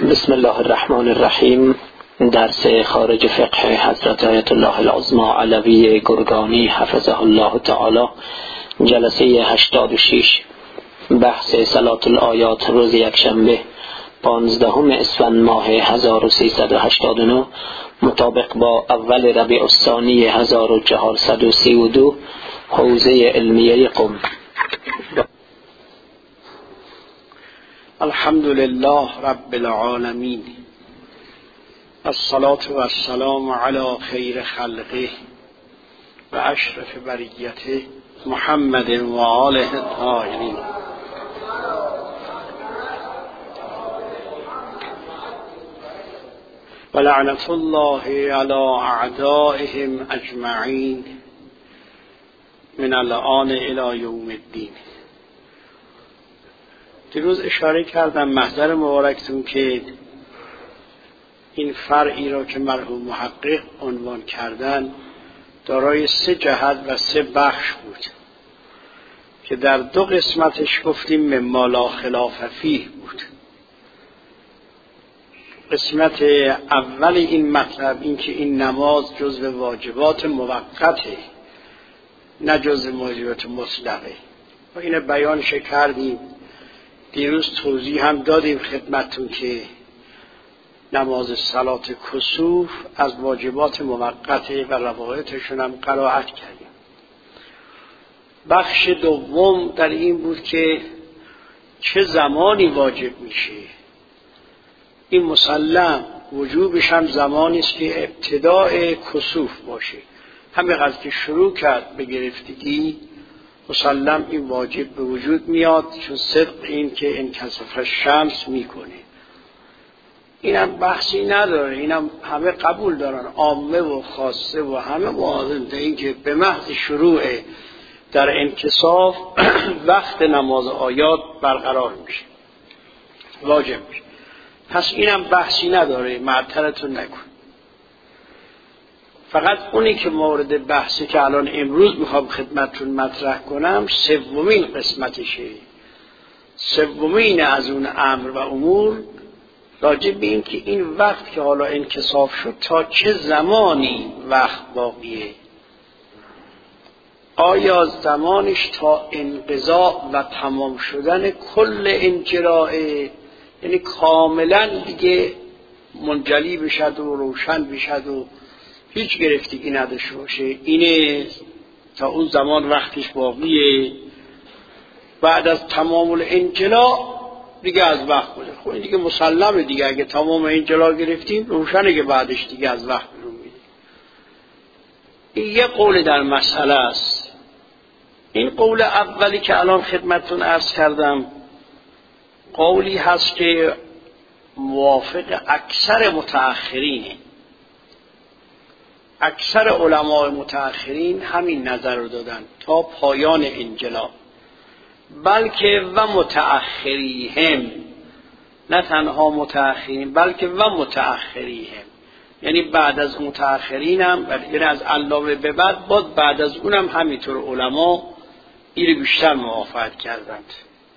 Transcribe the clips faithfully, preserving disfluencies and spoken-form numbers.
بسم الله الرحمن الرحیم. درس خارج فقه حضرت آیت الله العظمی علوی گرگانی حفظه الله تعالی، جلسه هشتاد و شش، بحث صلات الآیات، روز یکشنبه پانزدهم اسفند ماه هزار و سیصد و هشتاد و نه مطابق با اول ربیع الثانی هزار و چهارصد و سی و دو، حوزه علمیه قم. الحمد لله رب العالمین، الصلاة و السلام علی خیر خلقه و اشرف بریته محمد و آله الطاهرین. و لعنت الله علی اعدائهم اجمعین من الآن الی یوم الدین. دیروز اشاره کردم محضر مبارکتون که این فرعی را که مرحوم محقق عنوان کردن دارای سه جهت و سه بخش بود که در دو قسمتش گفتیم مما لا خلاف فیه بود. قسمت اول این مطلب این که این نماز جزو واجبات موقته، نه جزو واجبات مطلقه، و این بیانش کردیم. دیروز توضیح هم دادیم خدمتون که نماز صلات کسوف از واجبات موقته و روایتشون هم قرائت کردیم. بخش دوم در این بود که چه زمانی واجب میشه. این مسلم وجوبش هم زمانی است که ابتداء کسوف باشه، همه قدر که شروع کرد به گرفتگی مسلم این واجب به وجود میاد، چون صدق این که انکسف الشمس میکنه. اینم بحثی نداره، اینم همه قبول دارن، عامه و خاصه و همه موافقن در این که به محض شروع در انکساف وقت نماز آیات برقرار میشه، واجب میشه. پس اینم بحثی نداره، معطلتون نکن. فقط اونی که مورد بحثی که الان امروز میخوام خدمتتون مطرح کنم سومین قسمتشه، سومین از اون امر و امور راجع به این که این وقت که حالا انکساف شد تا چه زمانی وقت باقیه. آیا زمانش تا انقضاء و تمام شدن کل انجراء، یعنی کاملا دیگه منجلی بشد و روشن بشد و هیچ گرفتگی نداشته باشه، اینه تا اون زمان وقتش باقیه، بعد از تمام الانجلا دیگه از وقت بوده. خب این دیگه مسلمه دیگه، اگه تمام انجلا گرفتیم روشنه که بعدش دیگه از وقت بیرون میده. این یه قول در مسئله است. این قول اولی که الان خدمتتون عرض کردم قولی هست که موافق اکثر متأخرینه. اکثر علماء متأخرین همین نظر رو دادن تا پایان انجلا، بلکه و متأخریهم، نه تنها متأخرین بلکه و متأخریهم، یعنی بعد از متأخرین هم، یعنی از علامه به بعد بود، بعد از اونم همینطور علما این بیشتر موافقت کردند.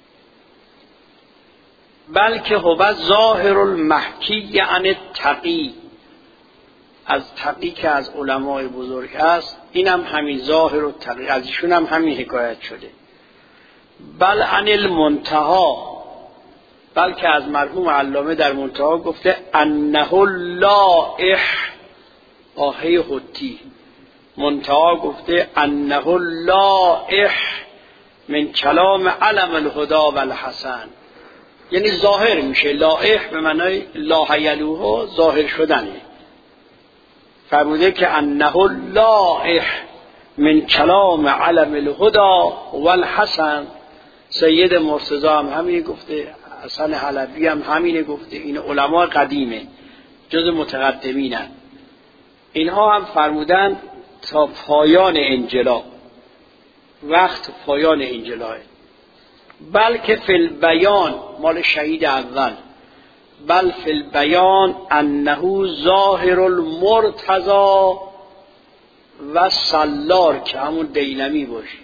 بلکه هو ظاهر المحکی عن التقی، از تقی که از علمای بزرگ است اینم همین ظاهر و تقی، از ایشون هم همین حکایت شده. بل عن المنتها، بلکه از مرحوم علامه در منتها گفته انه اللائح، آهه حتی منتها گفته انه اللائح من کلام علم الهدى و الحسن، یعنی ظاهر میشه. لائح به معنای لاح یلوه، ظاهر شدنه. فرموده که انه اللائح من کلام علم الهدى و الحسن. سید مرتضی هم همین گفته، حسن حلبی هم همین گفته، این علماء قدیمه جز متقدمینن. اینها هم فرمودن تا پایان انجلا، وقت پایان انجلاه. بلکه فی البیان، مال شهید اول، بل فی البیان انه ظاهر المرتضی و سلار، که همون دیلمی باشه.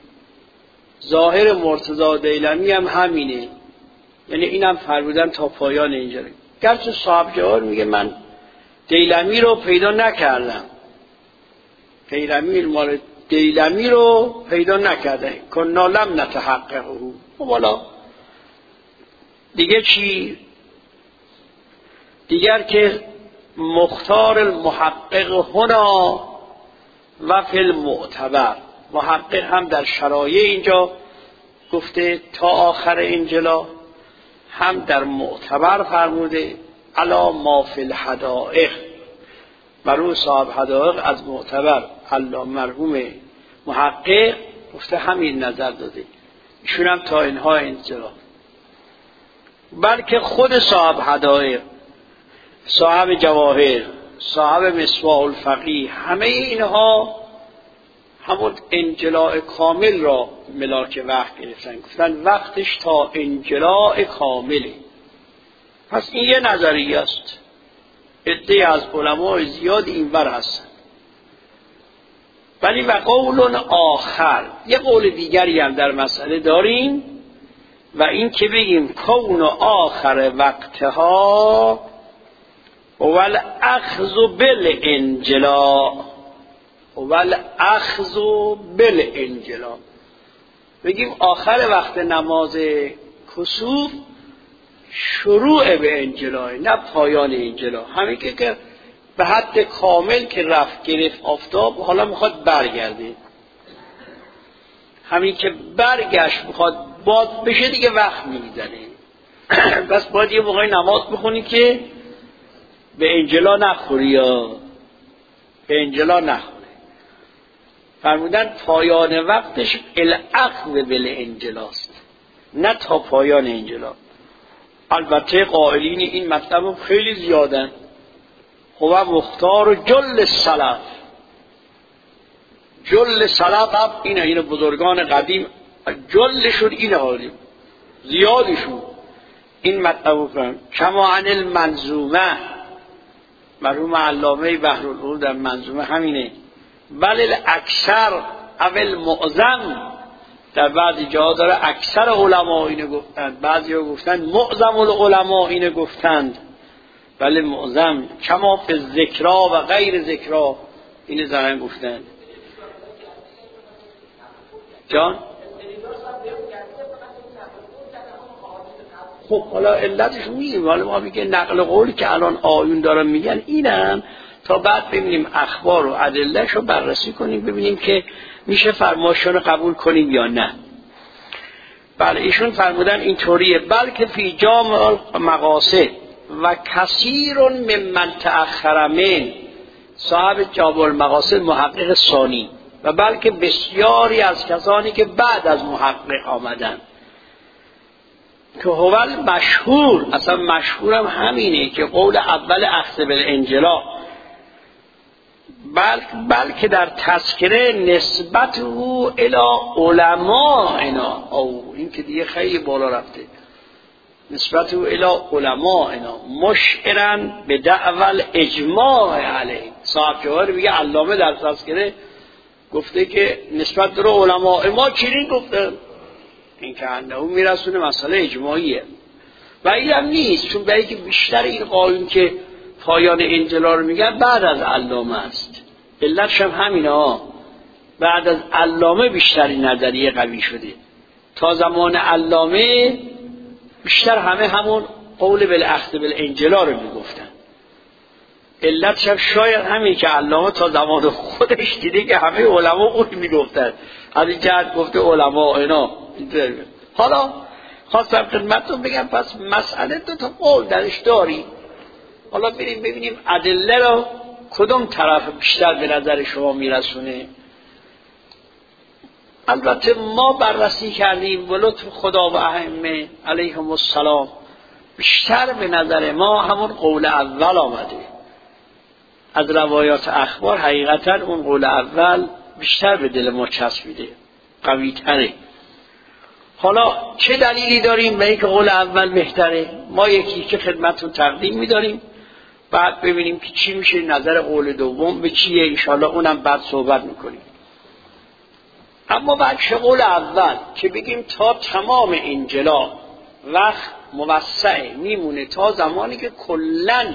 ظاهر مرتضی دیلمی هم همینه، یعنی اینم فرمودن تا پایان اینجا. گرچه صاحب جواهر میگه من دیلمی رو پیدا نکردم، دیلمی مال دیلمی رو پیدا نکرده، کنا لم نتحققه. والا دیگه چی؟ دیگر که مختار المحقق هنا و فی المعتبر، محقق هم در شرایع اینجا گفته تا آخر انجلا، هم در معتبر فرموده علا ما فی الحدائق. مرحوم صاحب حدائق از معتبر الله مرحوم محقق گفته همین نظر داده، ایشون هم تا اینها انجلا. بلکه خود صاحب حدائق، صاحب جواهر، صاحب مصباح الفقیه، همه اینها همون انجلاء کامل را ملاک وحی گرفتن، گفتن وقتش تا انجلاء کامله. پس این یه نظریه است، عده از علماء زیاد اینور هستن. ولی و قول آخر، یه قول دیگری هم در مسئله داریم، و این که بگیم کون آخر وقتها اول اخذ بالانجلاء، اول اخذ بالانجلاء، بگیم آخر وقت نماز کسوف شروع به انجلاء، نه پایان انجلاء. همین که که به حد کامل که رفت گرفت آفتاب، حالا میخواد برگرده، همین که برگشت میخواد باد بشه دیگه وقت میزنه. بس باید یه موقعی نماز بخونی که به انجلا نخوری، یا به انجلا نخوری. فرمودن پایان وقتش الاخذ بالانجلاست، نه تا پایان انجلا. البته قائلین این مطلب خیلی زیادن. هو مختار جل سلف، جل سلف هم اینه، این بزرگان قدیم جلشون اینه، حالی زیادشون این مطلب فرم. کما عن المنظومه، مرحوم علامه بحرالعلوم در منظومه همینه. بل الاکثر اول معظم، در بعضی جاها داره اکثر علما اینه گفتند، بعضی ها گفتند معظم العلماء اینه گفتند، بله معظم. کما فی ذکرا و غیر ذکرا اینه زرن گفتند. جان خب حالا علتش میگیم، حالا ما میگه نقل قولی که الان آیون دارن میگن اینن، تا بعد ببینیم اخبار و ادله‌اش رو بررسی کنیم، ببینیم که میشه فرمایشون رو قبول کنیم یا نه. بله ایشون فرمودن اینطوریه، بلکه فی جامع مقاصد و کثیر ممن تأخر من، صاحب جامع المقاصد محقق ثانی، و بلکه بسیاری از کسانی که بعد از محقق آمدن، که هول مشهور، اصلا مشهورم همینه که قول اول اخذ بالانجلاء، بلکه بلکه در تذکره نسبت او الی علمائنا، او این که دیگه خیلی بالا رفته، نسبت او الی علمائنا مشعرن به دعوال اجماع علیه. صاحب جواهر میگه علامه در تذکره گفته که نسبت در علماء ما چنین گفته، این که انه میرسونه مسئله اجماعیه. و این هم نیست، چون برای که بیشتر این قائلین که پایان انجلا رو میگن بعد از علامه است، علتش هم همینه ها، بعد از علامه بیشتری نظریه قوی شده. تا زمان علامه بیشتر همه همون قول بالاخذ بالانجلا رو میگفتن. علتش هم شاید همین که علامه تا زمان خودش دیده که همه علما اون میگفتن، از این جهت گفته علما اینا. حالا خواستم خدمتتون بگم پس مسئله دو تا قول درش داری، حالا بریم ببینیم ادله رو کدوم طرف بیشتر به نظر شما میرسونه. البته ما بررسی کردیم به لطف خدا و ائمه علیهم السلام، بیشتر به نظر ما همون قول اول آمده. از روایات اخبار حقیقتا اون قول اول بیشتر به دل ما چسبیده، قوی تره. حالا چه دلیلی داریم به اینکه قول اول بهتره؟ ما یکی که خدمتتون تقدیم می‌داریم، بعد ببینیم که چی میشه نظر قول دوم به چیه، انشالله اونم بعد صحبت میکنیم. اما بعد قول اول که بگیم تا تمام انجلا وقت موسعه، میمونه تا زمانی که کلاً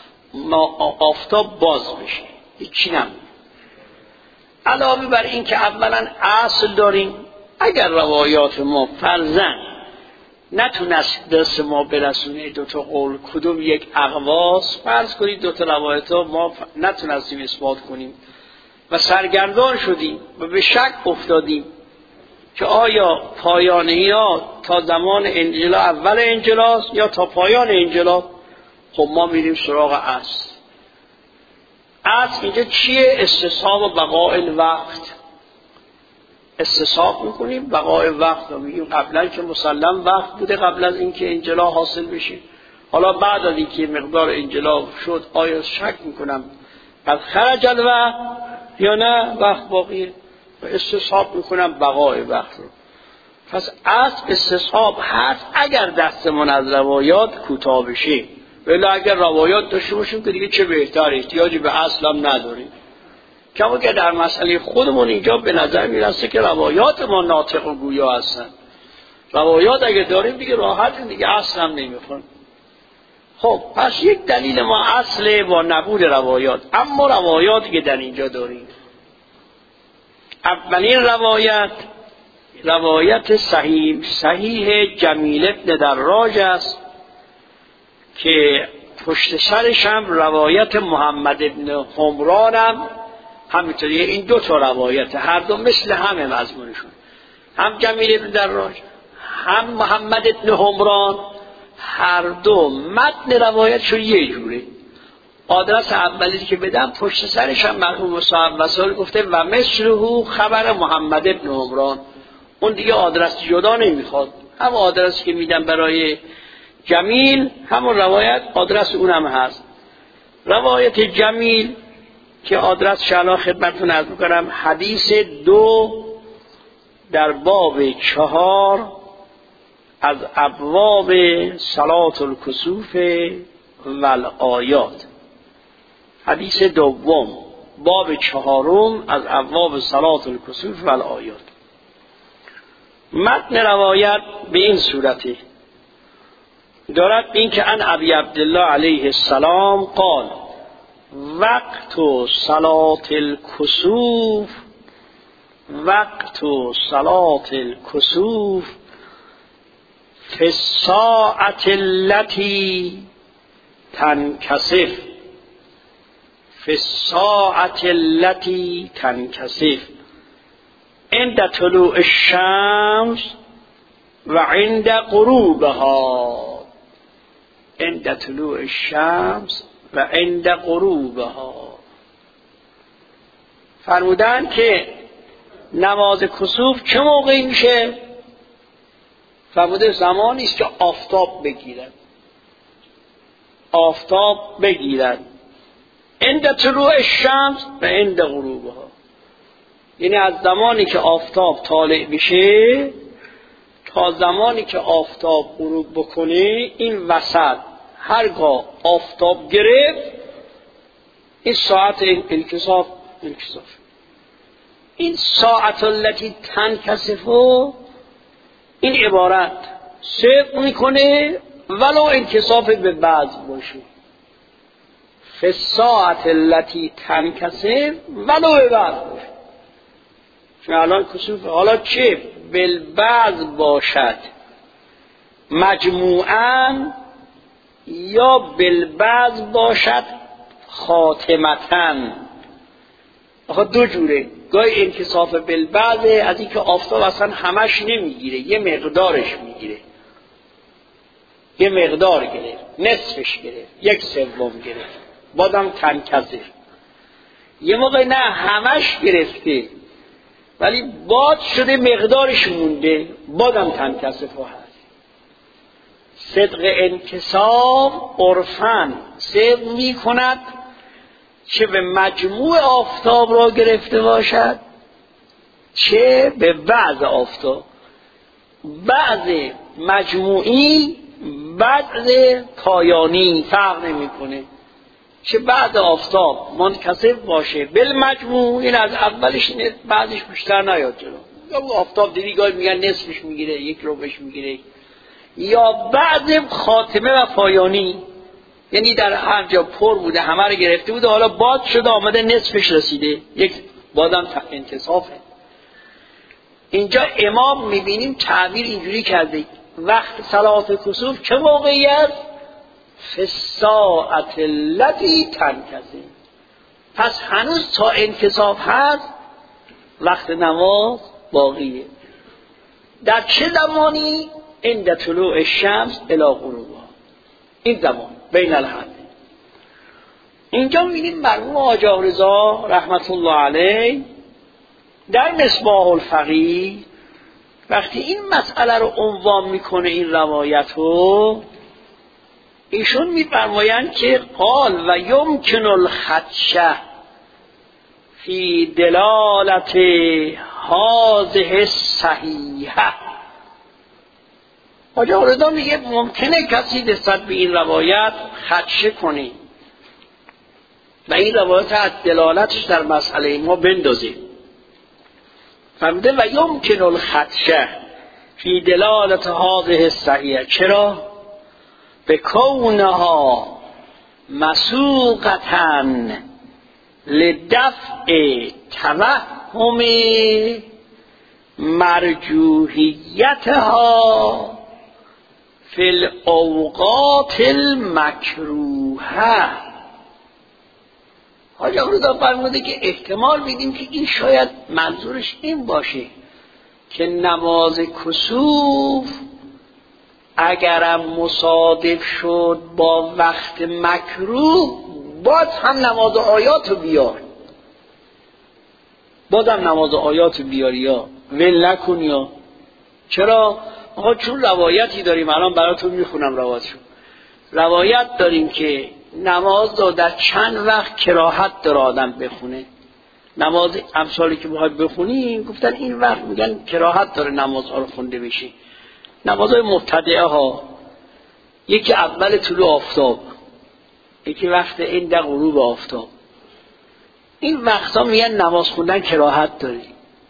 آفتاب باز بشه، هیچی نمونه. علاوه بر این که اولا اصل داریم، اگر روایات ما فرضاً نتونست دست ما برسونه دو تا قول کدوم یک اقواس، فرض کنید دو تا روایت ها ما نتونستیم اثبات کنیم و سرگردان شدیم و به شک افتادیم که آیا پایانه ها تا زمان انجلا اول انجلاست یا تا پایان انجلا، خب ما میریم سراغ اصل. اصل اینجا چیه؟ استصحاب و بقاء الوقت. استصحاب میکنیم بقاء وقت رو میگیم قبلا که مسلم وقت بوده قبل از اینکه انجلا حاصل بشه. حالا بعد از اینکه مقدار انجلا شد آیا شک میکنم قد خرج الوقت یا نه وقت باقیه، و استصحاب میکنم بقاء وقت رو. پس اصل استصحاب هست اگر دستمون از روایات کوتاه بشه، ولی اگر روایات داشته باشیم که دیگه چه بهتر، احتیاجی به اصل هم نداریم. کما که در مسئله خودمون اینجا به نظر میرسه که روایات ما ناطق و گویا هستن. روایات اگه داریم دیگه راحت دیگه اصل هم نمیخون. خب پس یک دلیل ما اصله با نبود روایات. اما روایاتی که در اینجا داریم، اولین روایت روایت صحیح صحیح جمیل ابن دراج است که پشت سرش هم روایت محمد ابن حمران هم همینطوریه. این دو تا روایت هر دو مثل همه مضمونشون، هم جمیل ابن دراج هم محمد ابن حمران، هر دو متن روایتشون یه جوره. آدرس اولی که بدم پشت سرش هم مرحوم صاحب وصال گفته و مثله خبر محمد ابن حمران. اون دیگه آدرس جدا نمیخواد، هم آدرسی که میدم برای جمیل همون روایت آدرس اونم هست. روایت جمیل که آدرس شالا خدمتتون عرض میکنم، حدیث دو در باب چهار از ابواب صلات الکسوف و الآیات. حدیث دوم باب چهارم از ابواب صلات الکسوف و الآیات. متن روایت به این صورته دارد، این که ان ابی عبدالله علیه السلام قال وقت صلات الکسوف وقت صلات الکسوف فی الساعة التي تنکسف فی الساعة التي تنکسف عند طلوع الشمس و عند غروبها. عند طلوع الشمس و عند غروبها. فرمودن که نماز کسوف چه موقعی میشه؟ فرموده زمانی است که آفتاب بگیرد. آفتاب بگیرد. عند طلوع الشمس و عند غروبها، یعنی از زمانی که آفتاب طالع بشه تا زمانی که آفتاب غروب بکنه، این وسط هرگاه آفتاب گرفت این ساعت انکساف انکساف این ساعت التي تنکسف، این عبارت صدق میکنه ولو انکساف به بعض باشه. فی الساعت التي تنکسف ولو به بعض باشه. چون الان کسوف حالا چه بالبعض باشد مجموعاً یا بالبعض باشد خاتمتاً. آخه دو جوره، گاهی انکساف بالبعض از این که آفتاب اصلا همش نمیگیره، یه مقدارش میگیره، یه مقدار گرفت، نصفش گرفت، یک سوم گرفت، بادم تنکسف. یه موقع نه همش گرفته ولی باد شده مقدارش مونده، بادم تنکسف هست. صدق انکساف عرفاً صدق می کند چه به مجموع آفتاب را گرفته باشد چه به بعض آفتاب. بعض مجموعی بعض پایانی فرق نمی کنه، چه بعد آفتاب منکسف باشه بالمجموع، این از اولش بعضش بیشتر نیاد جلو. یا آفتاب دیدی گاهی میگن نصفش میگیره، یک ربعش میگیره، یا بعد خاتمه و پایانی، یعنی در هر جا پر بوده همه رو گرفته بوده، حالا باد شده آمده نصفش رسیده، یک بادم انتصافه. اینجا امام میبینیم تعبیر اینجوری کرده وقت صلات کسوف چه موقعی است؟ فی الساعة التي تنکسف. پس هنوز تا انکساف هست وقت نماز باقیه. در چه زمانی؟ عند طلوع الشمس الی غروبها، این زمان بین الحد. اینجا می‌بینیم مرحوم آقا رضا رحمت الله علیه در مصباح الفقیه وقتی این مسئله رو عنوان میکنه این روایت رو، ایشون میفرمایند که قال و یمکن الخدشه فی دلالت هذه صحیحه. آقا رضا میگه ممکنه کسی نسبت به این روایت خدشه کنه و این روایت از دلالتش در مسئله ما بندازه. فهمیده و یمکن الخدشه فی دلالت هذه صحیحه. چرا؟ به کونها مسوقتا لدفع توهم مرجوحیتها فی الاوقات المکروهه. حاجی آقا فرموده که احتمال میدیم که این شاید منظورش این باشه که نماز کسوف اگرم مصادف شد با وقت مکروه باز هم نماز آیات رو بیار، باز هم نماز آیات رو بیار یا ول نکن. یا چرا؟ آقا چون روایتی داریم، الان براتون میخونم روایتشو. روایت داریم که نماز رو در چند وقت کراهت داره آدم بخونه. نماز امثالی که باید بخونیم گفتن این وقت میگن کراهت داره نماز ها رو خونده بشه. نمازهای مبتدعه ها، یکی اول طلوع آفتاب، یکی وقت عند غروب آفتاب. این وقتا میگن نماز خوندن کراهت داری.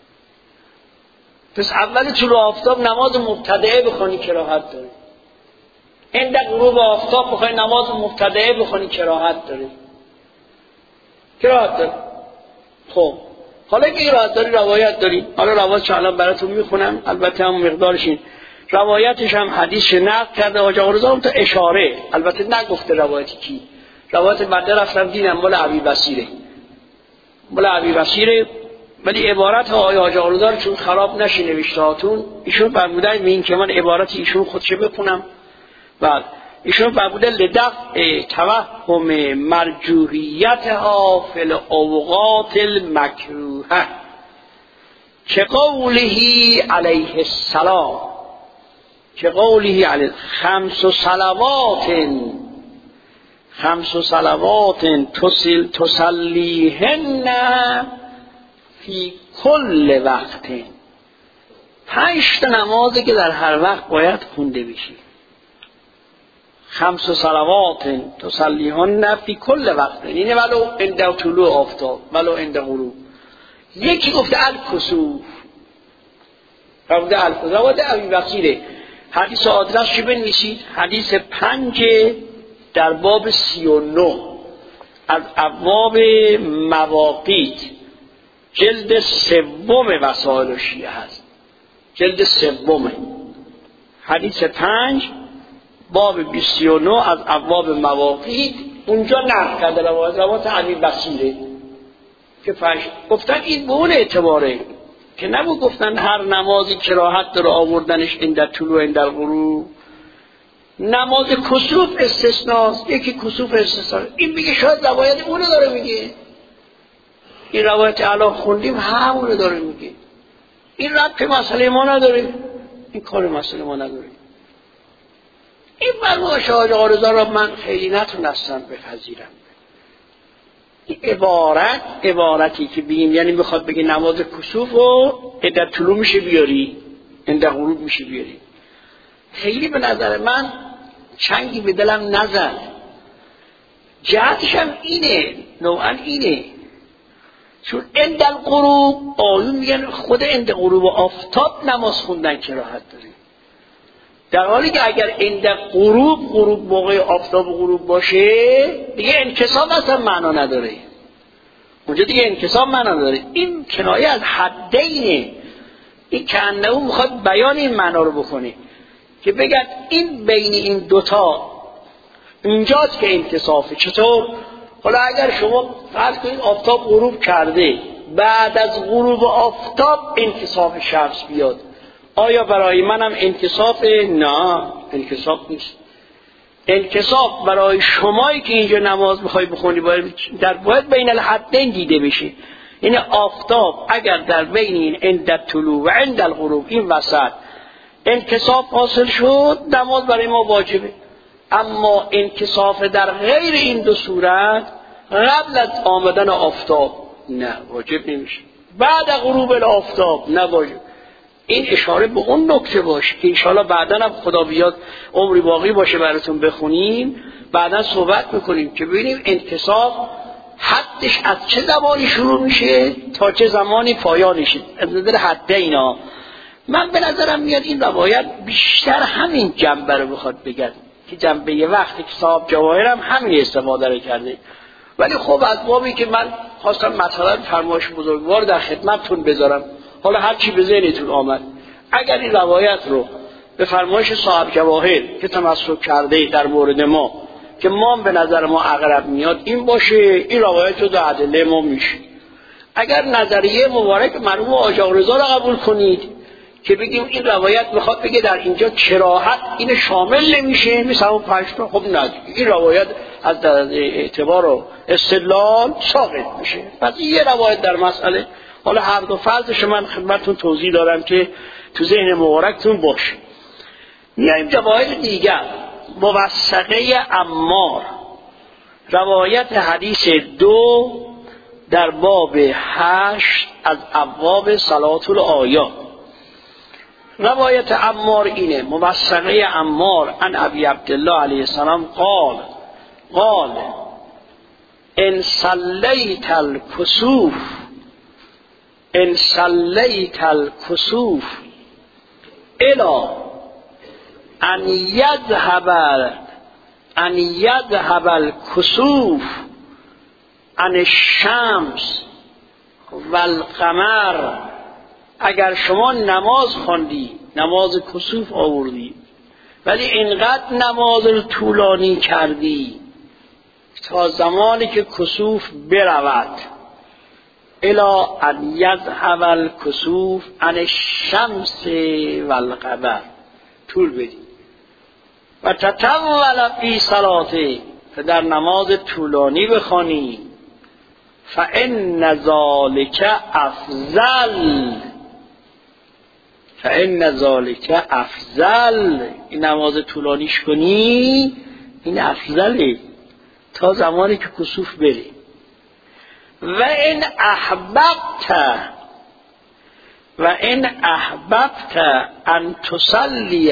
پس اول طلوع آفتاب نماز مبتدعه بخونی کراهت داری، عند غروب آفتاب بخوای نماز مبتدعه بخونی کراهت داری. کراهت داری. خب حالا که کراهت داری روایت داری. حالا روایتش الان براتون میخونم، البته هم مقدارش این روایتش هم حدیث نقل کرده آقا رضا تا اشاره، البته نگفته روایتی کی. روایت بعد رفتم دیدم مال ابی بصیره، مال ابی بصیره، ولی عبارت های آقا رضا چون خراب نشه نوشتهاتون، ایشون فرمودن این که من عبارت ایشون خودشه بخونم. بعد ایشون فرمودن لدفع توهم مرجوحیتها فی الاوقات المکروهه که قوله علیه السلام، که قوله علیه خمس صلوات خمس صلوات تسل تسلیهن فی کل وقت. پنج تا نمازی که در هر وقت باید خونده بشه. خمس صلوات تسلیهن فی کل وقت، یعنی ولو عند طلوع آفتاب ولو عند غروب. یکی گفته الکسوف، فرموده الکسوف. روایت ابی بصیره، حدیث آدرس چی بنویسید؟ حدیث پنج در باب سی و نه از ابواب مواقیت، جلد سوم وسائل شیعه هست، جلد سوم، حدیث پنج باب بیست و نه از ابواب مواقیت. اونجا نقل کرده روایت روایت ابی بصیره که پنج گفتن این به اون اعتباره که نبود گفتن هر نمازی کراهت داره آوردنش عند طلوع عند غروب. نماز کسوف استثناست، یکی کسوف استثناست. این میگه شاید روایت اونو داره میگه، این روایت الان خوندیم همونو داره میگه. این ربط مسئله ما نداره، این کار مسئله ما نداره. این فرمایش آقا رضا را من خیلی نتونستم بپذیرم. این عبارت عبارتی که بگیم یعنی میخواد بگه نماز کسوف رو عند طلوع میشه بیاری، عند غروب میشه بیاری. خیلی به نظر من چنگی به دلم نزد. جهتش هم اینه، نوعا اینه، چون عند الغروب آیون میگن خود عند غروب آفتاب نماز خوندن کراهت داره. در حالی که اگر عند غروب غروب موقع آفتاب غروب باشه دیگه انکساف اصلا معنا نداره، اونجا دیگه انکساف معنا نداره. این کنایه از حدینه، این کانه او میخواد بیان این معنا رو بکنه که بگن این بین این دوتا اینجاست که انکسافه. چطور؟ حالا اگر شما فرض کنید آفتاب غروب کرده، بعد از غروب آفتاب انکساف شمس بیاد، آیا برای منم انکساف؟ نه، انکساف نیست. انکساف برای شمایی که اینجا نماز میخوای بخونی باید در باید بین الحدین دیده بشه. یعنی آفتاب اگر در بین این عند الطلوع و عند الغروب این وسط انکساف حاصل شد، نماز برای ما واجبه. اما انکساف در غیر این دو صورت، قبل از آمدن آفتاب نه واجب نمیشه، بعد غروب آفتاب نه واجب. این اشاره به اون نکته باشه که انشاءالله بعداً هم خدا بیاد عمری باقی باشه براتون بخونیم، بعداً صحبت میکنیم که ببینیم انکساف حدش از چه زمانی شروع میشه تا چه زمانی پایانشه. از نظر حد اینا من به نظرم میاد این روایت بیشتر همین جنبه رو بخواد بگن که جنبه یه وقتی که صاحب جواهر هم همین استفاده رو کرده. ولی خب از بابی که من خواستم مثلا فرمایش بزرگوار در خدمتتون بذارم، حالا هر چی به ذهنتون آمد، اگر این روایت رو به فرمایش صاحب جواهر که تمسک کرده در مورد ما که ما به نظر ما اقرب میاد این باشه، این روایت رو در ادله ما میشه. اگر نظریه مبارک مرحوم آقا رضا رو قبول کنید که بگیم این روایت میخواد بگه در اینجا کراهت این شامل نمیشه، مثلا اون پنج تا، خب نه، این روایت از اعتبار و استدلال ساقط میشه. پس یه روایت در مسئله، حالا هر دو فرضش من خدمتتون توضیح دارم که تو ذهن مبارکتون باشه. میایم جواهر دیگر. موثقه عمار، روایت حدیث دو در باب هشت از ابواب صلات الآیات. روایت عمار اینه، موثقه عمار عن ابی عبدالله علیه السلام قال قال ان صلیت الکسوف ان صلیت الکسوف الا ان یذهب ان یذهب الکسوف عن الشمس والقمر. اگر شما نماز خواندی، نماز کسوف آوردی، ولی اینقدر نماز رو طولانی کردی تا زمانی که کسوف برود، الا ان یذهب الکسوف عن الشمس والقمر، طول بدی و تطول فی صلاته، در نماز طولانی بخوانی، فان ذلک افضل فان ذلک افضل این نماز طولانیش کنی این افضله تا زمانی که کسوف بره. و این احببت و این احببت ان تصلی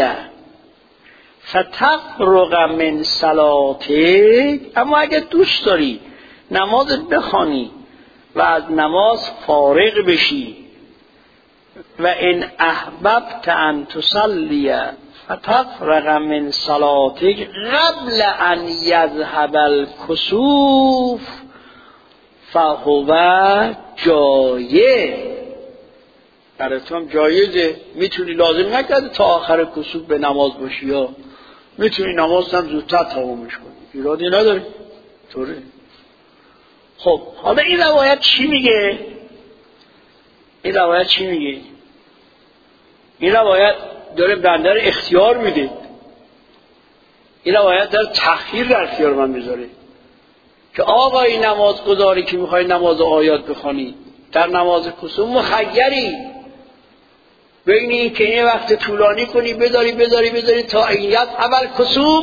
فتفرغ من صلاته، اما اگه دوست داری نمازت بخوانی و از نماز فارغ بشی، و این احببت ان تصلی فتفرغ من صلاته قبل ان یذهب الکسوف فهو جایز. براتون جایزه، میتونی، لازم نکرده تا آخر کسوف به نماز باشی، یا میتونی نماز هم زودتر تمامش کنی، ایرادی نداره. طوره. خب حالا این روایت چی میگه؟ این روایت چی میگه؟ این روایت داره بنده رو اختیار میده، این روایت داره تخییر در اختیار من میذاره که آقای نماز گذاری که میخوای نماز آیات بخوانی در نماز کسوف مخیری بین این که یه وقت طولانی کنی بذاری بذاری بذاری تا اینیت اول کسوف،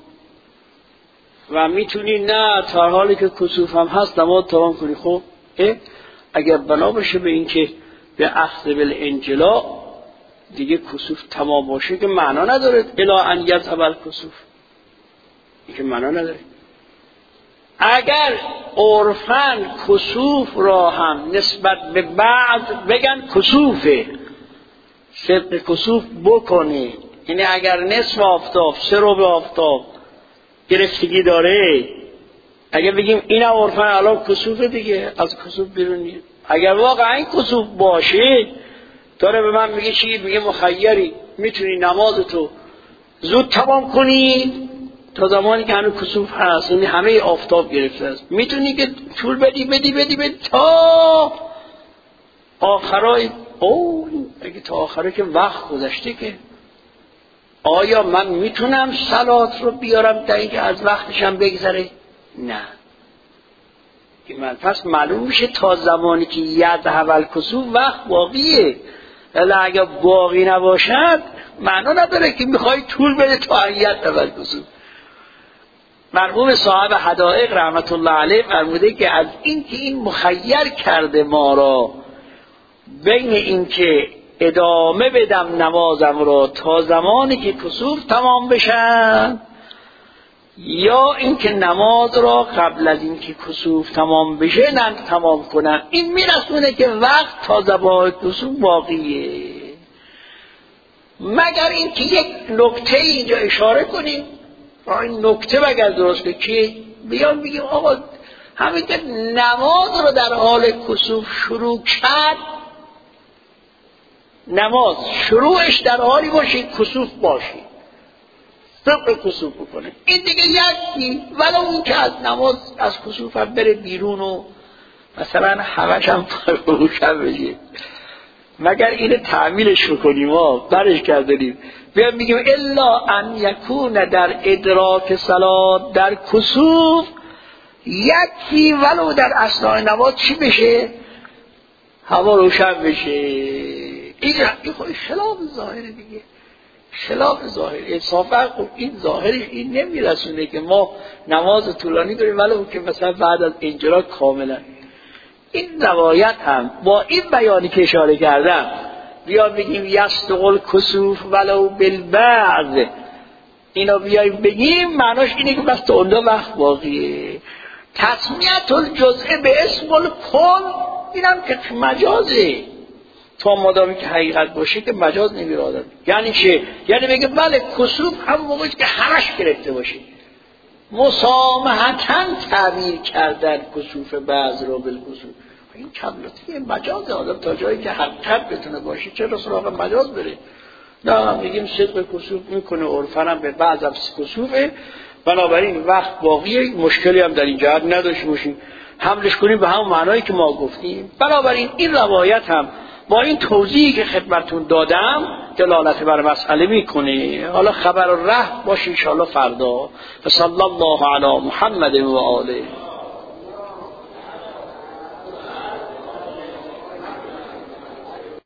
و میتونی نه تا حالی که کسوف هم هست نماز تمام کنی. خب اگر بنا باشه به این که به اخذ بالانجلا دیگه کسوف تمام باشه که معنا نداره، الا ان یذهب الکسوف، این که معنا نداره. اگر عرفاً کسوف را هم نسبت به بعض بگن کسوفه، صدق کسوف بکنی، یعنی اگر نصف آفتاب سه ربع آفتاب گرفتگی داره، اگه بگیم این عرفا الان کسوف دیگه، از کسوف بیرونی. اگر واقعا این کسوف باشه داره به من میگه چی؟ میگه مخیری، میتونی نمازتو زود تمام کنی تا زمانی که هنوز کسوف هست، یعنی همه آفتاب گرفته است، میتونی که طول بدی بدی بدی بدی تا آخرای او اگه تا آخره که وقت گذشته که آیا من میتونم صلات رو بیارم تا اینکه از وقتشم بگذره؟ نه. من پس معلوم میشه تا زمانی که ید حول کسوف وقت باقیه، ولی اگه باقی نباشد معنا نداره که میخوای طول بده تا ید حول کسوف. مرحوم صاحب حدائق رحمت الله علیه فرموده که از این که این مخیر کرده ما را بین این که ادامه بدم نمازم را تا زمانی که کسوف تمام بشن، یا اینکه نماز را قبل از اینکه کسوف تمام بشه نه تمام کنن، این میرسونه که وقت تا زبان کسوف باقیه. مگر اینکه یک نکته اینجا اشاره کنیم، این نکته مگر درست که که بیان بگیم آقا همین که نماز را در حال کسوف شروع کرد، نماز شروعش در حالی باشه کسوف باشه، طبق کسوف بکنه، این دیگه یکی. ولو اون که از نماز از کسوف هم بره بیرون و مثلا همش هم روشن بشه، مگر اینه تعمیلش بکنیم ها برش کردنیم بیان بگیم الا ان یکون در ادراک صلات در کسوف یکی، ولو در اثناء نماز چی بشه؟ هوا روشن بشه. این خواهی خلاف ظاهره دیگه، خلاف ظاهر. انصافا خب این ظاهرش این نمیرسونه که ما نماز طولانی داریم ولو که مثلا بعد از انجرا کاملا. این روایت هم با این بیانی که اشاره کردم بیا بگیم یستقل کسوف ولو بالبعض، اینا بیاییم بگیم معناش اینه که بس تا اونجا وقت باقیه. تسمیت الجزء به اسم الکل اینم که مجازه، تا مادامی که حقیقت باشه که مجاز نمیره آدم. یعنی چه؟ یعنی بگه بله کسوف هم موقعی که همش گرفته باشه، مسامحتاً تعبیر کردن کسوف بعض رو بالکسوف، این کملاتی مجاز. آدم تا جایی که حقیقت بتونه باشه چرا سراغ مجاز بره؟ نه میگیم صدق کسوف میکنه، عرفاً هم به بعض از کسوفه، بنابراین وقت باقیه، مشکلی هم در این جهت نداشته باشیم، حملش کنیم به همون معنایی که ما گفتیم. بنابراین این روایت هم با این توضیحی که خدمتتون دادم دلالت بر مسئله میکنه. حالا خبر ره باشه ان شاء الله فردا. صلی الله علی محمد و آله.